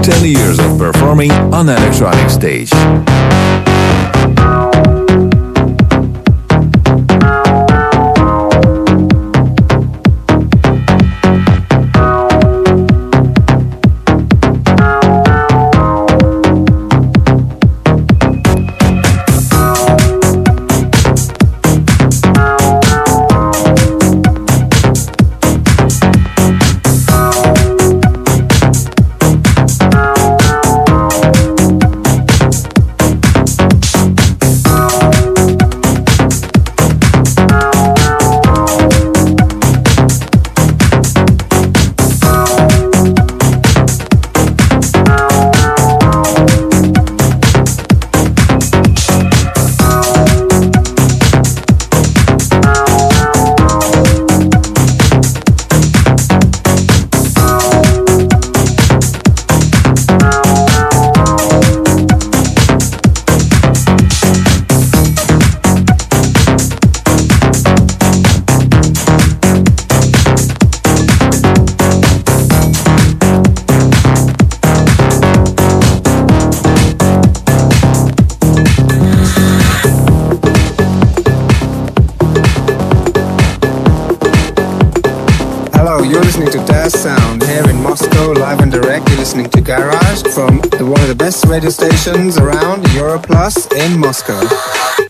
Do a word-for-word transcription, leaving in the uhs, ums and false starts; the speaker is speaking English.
ten years of performing on electronic stage. You're listening to Daz Sound here in Moscow, live and direct. You're listening to Garage from one of the best radio stations around, Europlus in Moscow.